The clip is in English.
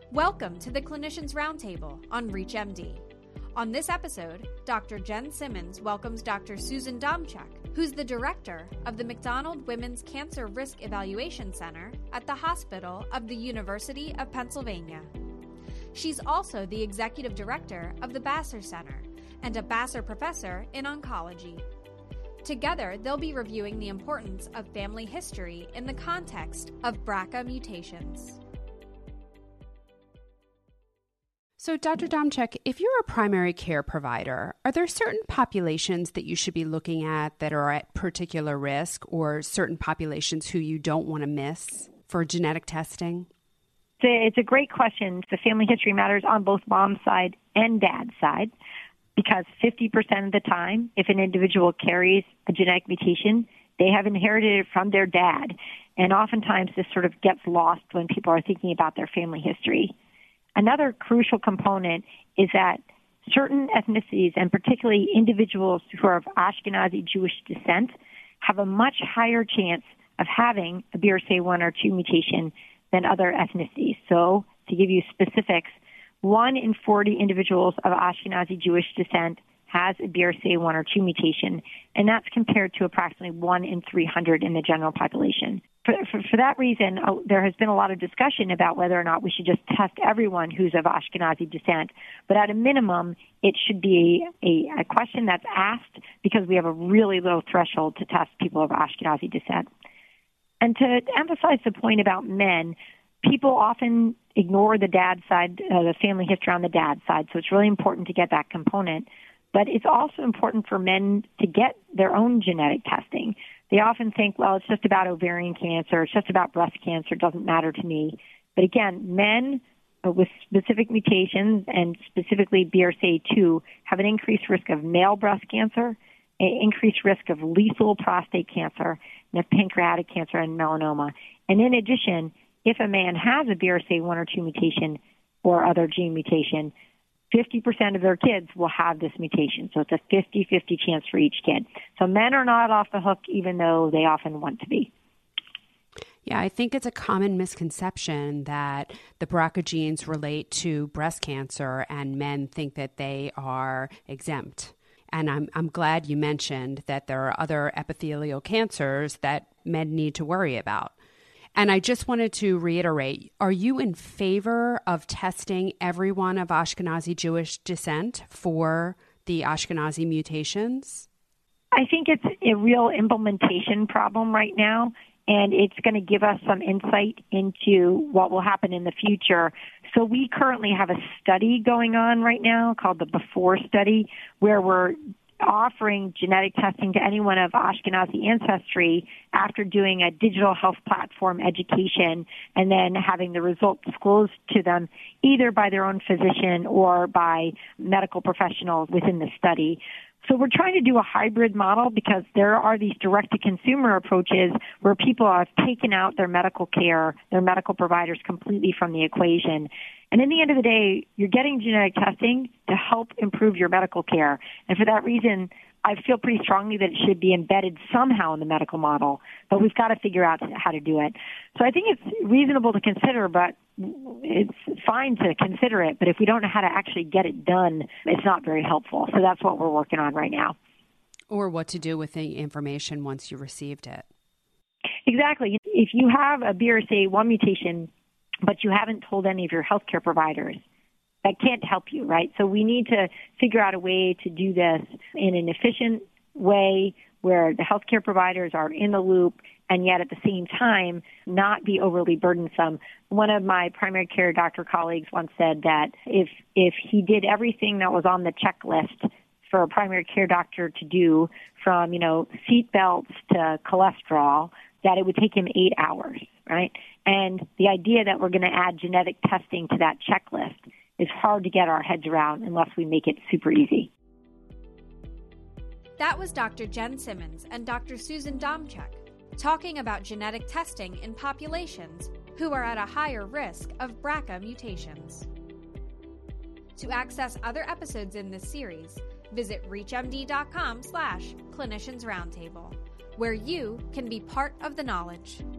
Welcome to the Clinicians Roundtable on ReachMD. On this episode, Dr. Jen Simmons welcomes Dr. Susan Domchek, who's the director of the McDonald Women's Cancer Risk Evaluation Center at the Hospital of the University of Pennsylvania. She's also the executive director of the Basser Center and a Basser professor in oncology. Together, they'll be reviewing the importance of family history in the context of BRCA mutations. So, Dr. Domchek, if you're a primary care provider, are there certain populations that you should be looking at that are at particular risk, or certain populations who you don't want to miss for genetic testing? It's a great question. The family history matters on both mom's side and dad's side, because 50% of the time, if an individual carries a genetic mutation, they have inherited it from their dad. And oftentimes this sort of gets lost when people are thinking about their family history. Another crucial component is that certain ethnicities, and particularly individuals who are of Ashkenazi Jewish descent, have a much higher chance of having a BRCA1 or 2 mutation than other ethnicities. So, to give you specifics, 1 in 40 individuals of Ashkenazi Jewish descent has a BRCA1 or 2 mutation, and that's compared to approximately 1 in 300 in the general population. For that reason, there has been a lot of discussion about whether or not we should just test everyone who's of Ashkenazi descent. But at a minimum, it should be a question that's asked because we have a really low threshold to test people of Ashkenazi descent. And to emphasize the point about men, people often ignore the dad's side, the family history on the dad's side, so it's really important to get that component. But it's also important for men to get their own genetic testing. They often think, well, it's just about ovarian cancer, it's just about breast cancer, it doesn't matter to me. But again, men with specific mutations, and specifically BRCA2, have an increased risk of male breast cancer, an increased risk of lethal prostate cancer, and of pancreatic cancer and melanoma. And in addition, if a man has a BRCA1 or 2 mutation or other gene mutation, 50% of their kids will have this mutation. So it's a 50-50 chance for each kid. So men are not off the hook, even though they often want to be. Yeah, I think it's a common misconception that the BRCA genes relate to breast cancer and men think that they are exempt. And I'm glad you mentioned that there are other epithelial cancers that men need to worry about. And I just wanted to reiterate, are you in favor of testing everyone of Ashkenazi Jewish descent for the Ashkenazi mutations? I think it's a real implementation problem right now, and it's going to give us some insight into what will happen in the future. So we currently have a study going on right now called the BEFORE study, where we're offering genetic testing to anyone of Ashkenazi ancestry after doing a digital health platform education and then having the results disclosed to them either by their own physician or by medical professionals within the study. So we're trying to do a hybrid model because there are these direct-to-consumer approaches where people have taken out their medical care, their medical providers completely from the equation. And in the end of the day, you're getting genetic testing to help improve your medical care. And for that reason, I feel pretty strongly that it should be embedded somehow in the medical model, but we've got to figure out how to do it. So I think it's reasonable to consider, but it's fine to consider it. But if we don't know how to actually get it done, it's not very helpful. So that's what we're working on right now. Or what to do with the information once you received it. Exactly. If you have a BRCA1 mutation, but you haven't told any of your healthcare providers, that can't help you, right? So we need to figure out a way to do this in an efficient way where the healthcare providers are in the loop and yet at the same time not be overly burdensome. One of my primary care doctor colleagues once said that if he did everything that was on the checklist for a primary care doctor to do, from, seat belts to cholesterol, that it would take him 8 hours, right? And the idea that we're going to add genetic testing to that checklist is hard to get our heads around unless we make it super easy. That was Dr. Jen Simmons and Dr. Susan Domchek talking about genetic testing in populations who are at a higher risk of BRCA mutations. To access other episodes in this series, visit reachmd.com/cliniciansroundtable, where you can be part of the knowledge.